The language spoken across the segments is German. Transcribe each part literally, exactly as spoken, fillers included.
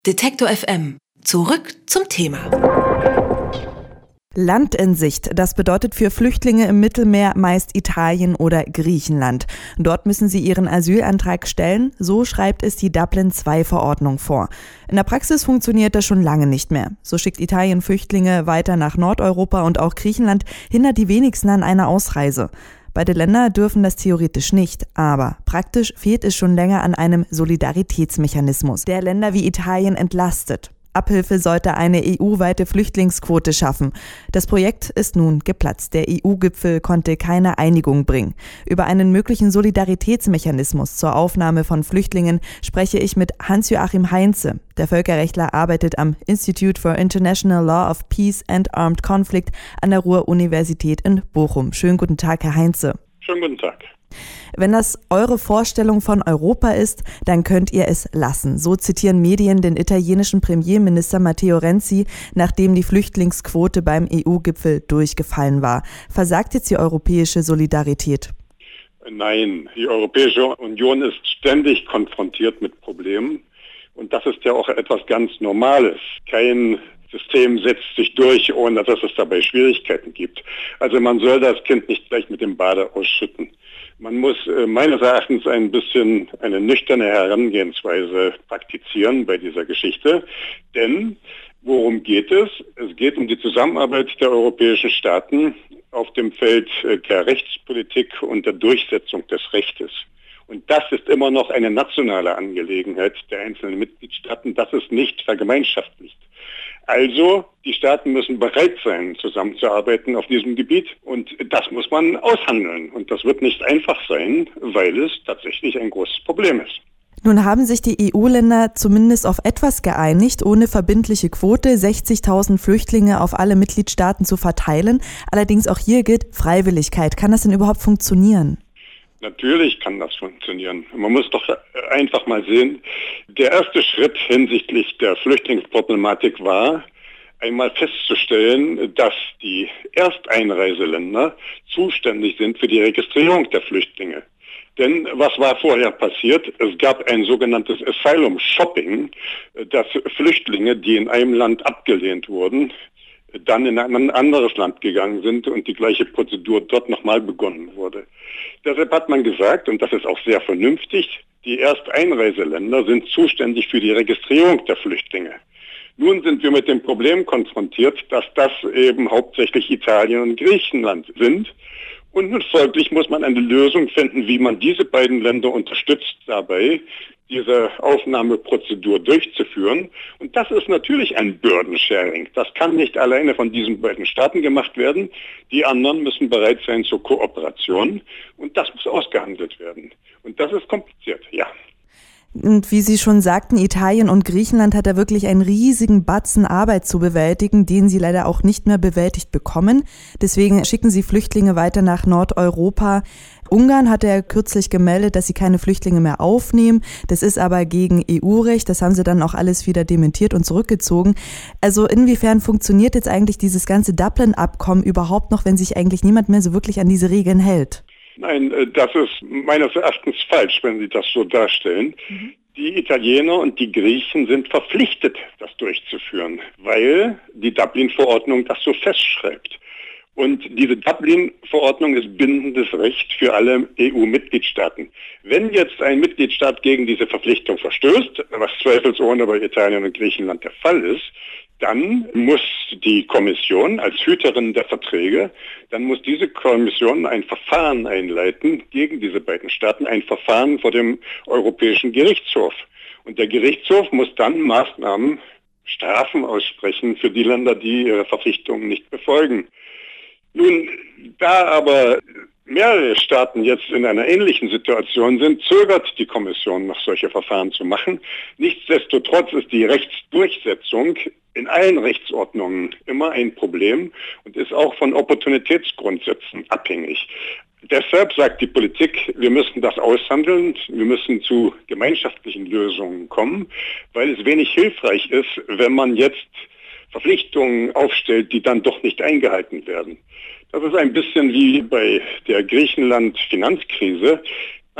Detektor F M. Zurück zum Thema. Land in Sicht, das bedeutet für Flüchtlinge im Mittelmeer meist Italien oder Griechenland. Dort müssen sie ihren Asylantrag stellen, so schreibt es die Dublin zwei Verordnung vor. In der Praxis funktioniert das schon lange nicht mehr. So schickt Italien Flüchtlinge weiter nach Nordeuropa und auch Griechenland hindert die wenigsten an einer Ausreise. Beide Länder dürfen das theoretisch nicht, aber praktisch fehlt es schon länger an einem Solidaritätsmechanismus, der Länder wie Italien entlastet. Abhilfe sollte eine E U-weite Flüchtlingsquote schaffen. Das Projekt ist nun geplatzt. Der E U-Gipfel konnte keine Einigung bringen. Über einen möglichen Solidaritätsmechanismus zur Aufnahme von Flüchtlingen spreche ich mit Hans-Joachim Heinze. Der Völkerrechtler arbeitet am Institute for International Law of Peace and Armed Conflict an der Ruhr-Universität in Bochum. Schönen guten Tag, Herr Heinze. Schönen guten Tag. Wenn das eure Vorstellung von Europa ist, dann könnt ihr es lassen. So zitieren Medien den italienischen Premierminister Matteo Renzi, nachdem die Flüchtlingsquote beim E U-Gipfel durchgefallen war. Versagt jetzt die europäische Solidarität? Nein, die Europäische Union ist ständig konfrontiert mit Problemen. Und das ist ja auch etwas ganz Normales. Kein System setzt sich durch, ohne dass es dabei Schwierigkeiten gibt. Also man soll das Kind nicht gleich mit dem Bade ausschütten. Man muss äh, meines Erachtens ein bisschen eine nüchterne Herangehensweise praktizieren bei dieser Geschichte. Denn worum geht es? Es geht um die Zusammenarbeit der europäischen Staaten auf dem Feld äh, der Rechtspolitik und der Durchsetzung des Rechtes. Und das ist immer noch eine nationale Angelegenheit der einzelnen Mitgliedstaaten. Das ist nicht vergemeinschaftlicht. Also, die Staaten müssen bereit sein, zusammenzuarbeiten auf diesem Gebiet. Und das muss man aushandeln. Und das wird nicht einfach sein, weil es tatsächlich ein großes Problem ist. Nun haben sich die E U-Länder zumindest auf etwas geeinigt, ohne verbindliche Quote sechzigtausend Flüchtlinge auf alle Mitgliedstaaten zu verteilen. Allerdings auch hier gilt Freiwilligkeit. Kann das denn überhaupt funktionieren? Natürlich kann das funktionieren. Man muss doch einfach mal sehen, der erste Schritt hinsichtlich der Flüchtlingsproblematik war, einmal festzustellen, dass die Ersteinreiseländer zuständig sind für die Registrierung der Flüchtlinge. Denn was war vorher passiert? Es gab ein sogenanntes Asylum Shopping, dass Flüchtlinge, die in einem Land abgelehnt wurden, dann in ein anderes Land gegangen sind und die gleiche Prozedur dort nochmal begonnen wurde. Deshalb hat man gesagt, und das ist auch sehr vernünftig, die Ersteinreiseländer sind zuständig für die Registrierung der Flüchtlinge. Nun sind wir mit dem Problem konfrontiert, dass das eben hauptsächlich Italien und Griechenland sind. Und nun folglich muss man eine Lösung finden, wie man diese beiden Länder unterstützt dabei, diese Aufnahmeprozedur durchzuführen. Und das ist natürlich ein Burden-Sharing. Das kann nicht alleine von diesen beiden Staaten gemacht werden. Die anderen müssen bereit sein zur Kooperation. Und das muss ausgehandelt werden. Und das ist kompliziert, ja. Und wie Sie schon sagten, Italien und Griechenland hat da wirklich einen riesigen Batzen Arbeit zu bewältigen, den sie leider auch nicht mehr bewältigt bekommen. Deswegen schicken sie Flüchtlinge weiter nach Nordeuropa. Ungarn hat ja kürzlich gemeldet, dass sie keine Flüchtlinge mehr aufnehmen. Das ist aber gegen E U-Recht. Das haben sie dann auch alles wieder dementiert und zurückgezogen. Also inwiefern funktioniert jetzt eigentlich dieses ganze Dublin-Abkommen überhaupt noch, wenn sich eigentlich niemand mehr so wirklich an diese Regeln hält? Nein, das ist meines Erachtens falsch, wenn Sie das so darstellen. Mhm. Die Italiener und die Griechen sind verpflichtet, das durchzuführen, weil die Dublin-Verordnung das so festschreibt. Und diese Dublin-Verordnung ist bindendes Recht für alle E U-Mitgliedstaaten. Wenn jetzt ein Mitgliedstaat gegen diese Verpflichtung verstößt, was zweifelsohne bei Italien und Griechenland der Fall ist, dann muss die Kommission als Hüterin der Verträge, dann muss diese Kommission ein Verfahren einleiten gegen diese beiden Staaten, ein Verfahren vor dem Europäischen Gerichtshof. Und der Gerichtshof muss dann Maßnahmen, Strafen aussprechen für die Länder, die ihre Verpflichtungen nicht befolgen. Nun, da aber mehrere Staaten jetzt in einer ähnlichen Situation sind, zögert die Kommission noch solche Verfahren zu machen. Nichtsdestotrotz ist die Rechtsdurchsetzung in allen Rechtsordnungen immer ein Problem und ist auch von Opportunitätsgrundsätzen abhängig. Deshalb sagt die Politik, wir müssen das aushandeln, wir müssen zu gemeinschaftlichen Lösungen kommen, weil es wenig hilfreich ist, wenn man jetzt Verpflichtungen aufstellt, die dann doch nicht eingehalten werden. Das ist ein bisschen wie bei der Griechenland-Finanzkrise.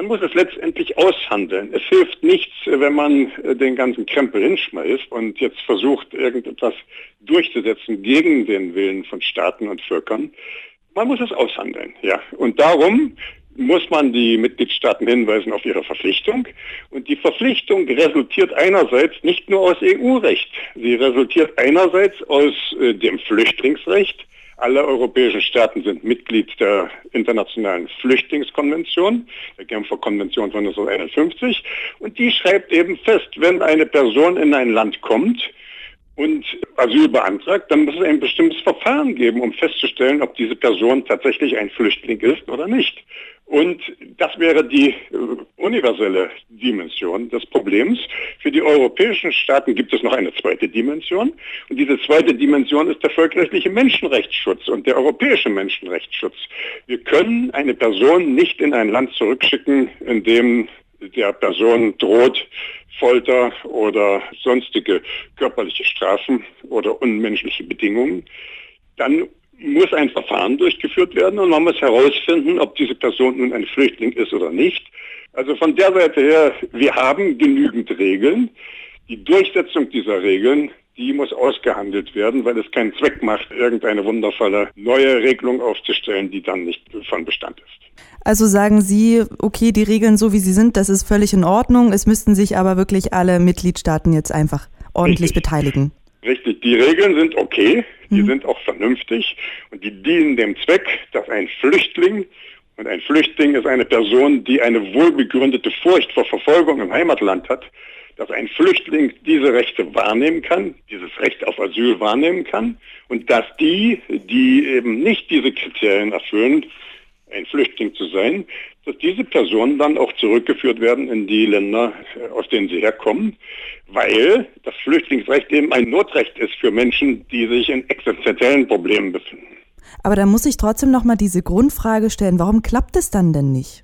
Man muss es letztendlich aushandeln. Es hilft nichts, wenn man den ganzen Krempel hinschmeißt und jetzt versucht, irgendetwas durchzusetzen gegen den Willen von Staaten und Völkern. Man muss es aushandeln, ja. Und darum muss man die Mitgliedstaaten hinweisen auf ihre Verpflichtung. Und die Verpflichtung resultiert einerseits nicht nur aus E U-Recht. Sie resultiert einerseits aus äh, dem Flüchtlingsrecht. Alle europäischen Staaten sind Mitglied der Internationalen Flüchtlingskonvention, der Genfer Konvention von neunzehnhunderteinundfünfzig. Und die schreibt eben fest, wenn eine Person in ein Land kommt und Asyl beantragt, dann muss es ein bestimmtes Verfahren geben, um festzustellen, ob diese Person tatsächlich ein Flüchtling ist oder nicht. Und das wäre die äh, universelle Dimension des Problems. Für die europäischen Staaten gibt es noch eine zweite Dimension. Und diese zweite Dimension ist der völkerrechtliche Menschenrechtsschutz und der europäische Menschenrechtsschutz. Wir können eine Person nicht in ein Land zurückschicken, in dem der Person droht Folter oder sonstige körperliche Strafen oder unmenschliche Bedingungen. Dann muss ein Verfahren durchgeführt werden und man muss herausfinden, ob diese Person nun ein Flüchtling ist oder nicht. Also von der Seite her, wir haben genügend Regeln. Die Durchsetzung dieser Regeln, die muss ausgehandelt werden, weil es keinen Zweck macht, irgendeine wundervolle neue Regelung aufzustellen, die dann nicht von Bestand ist. Also sagen Sie, okay, die Regeln so wie sie sind, das ist völlig in Ordnung. Es müssten sich aber wirklich alle Mitgliedstaaten jetzt einfach ordentlich Richtig. beteiligen. Richtig, die Regeln sind okay, die mhm. sind auch vernünftig und die dienen dem Zweck, dass ein Flüchtling, und ein Flüchtling ist eine Person, die eine wohlbegründete Furcht vor Verfolgung im Heimatland hat, dass ein Flüchtling diese Rechte wahrnehmen kann, dieses Recht auf Asyl wahrnehmen kann und dass die, die eben nicht diese Kriterien erfüllen, ein Flüchtling zu sein, dass diese Personen dann auch zurückgeführt werden in die Länder, aus denen sie herkommen, weil das Flüchtlingsrecht eben ein Notrecht ist für Menschen, die sich in existenziellen Problemen befinden. Aber da muss ich trotzdem noch mal diese Grundfrage stellen, warum klappt es dann denn nicht?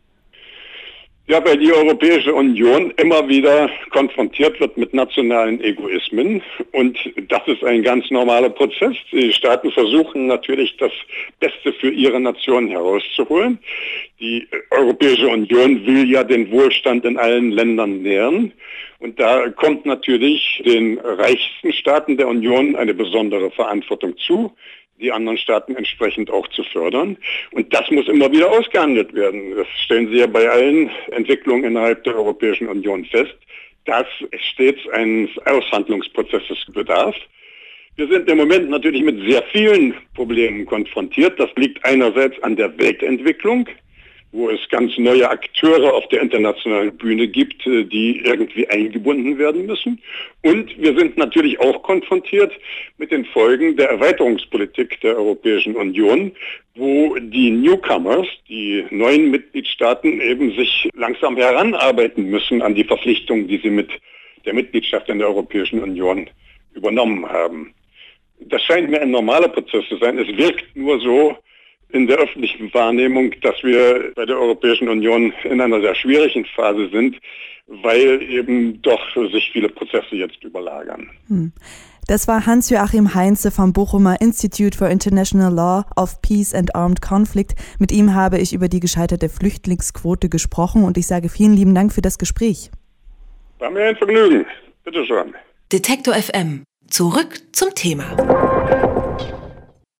Ja, weil die Europäische Union immer wieder konfrontiert wird mit nationalen Egoismen und das ist ein ganz normaler Prozess. Die Staaten versuchen natürlich das Beste für ihre Nation herauszuholen. Die Europäische Union will ja den Wohlstand in allen Ländern nähren und da kommt natürlich den reichsten Staaten der Union eine besondere Verantwortung zu, die anderen Staaten entsprechend auch zu fördern. Und das muss immer wieder ausgehandelt werden. Das stellen Sie ja bei allen Entwicklungen innerhalb der Europäischen Union fest, dass es stets eines Aushandlungsprozesses bedarf. Wir sind im Moment natürlich mit sehr vielen Problemen konfrontiert. Das liegt einerseits an der Weltentwicklung, wo es ganz neue Akteure auf der internationalen Bühne gibt, die irgendwie eingebunden werden müssen. Und wir sind natürlich auch konfrontiert mit den Folgen der Erweiterungspolitik der Europäischen Union, wo die Newcomers, die neuen Mitgliedstaaten, eben sich langsam heranarbeiten müssen an die Verpflichtungen, die sie mit der Mitgliedschaft in der Europäischen Union übernommen haben. Das scheint mir ein normaler Prozess zu sein. Es wirkt nur so in der öffentlichen Wahrnehmung, dass wir bei der Europäischen Union in einer sehr schwierigen Phase sind, weil eben doch sich viele Prozesse jetzt überlagern. Das war Hans-Joachim Heinze vom Bochumer Institute for International Law of Peace and Armed Conflict. Mit ihm habe ich über die gescheiterte Flüchtlingsquote gesprochen und ich sage vielen lieben Dank für das Gespräch. War mir ein Vergnügen. Bitte schön. Detektor F M. Zurück zum Thema.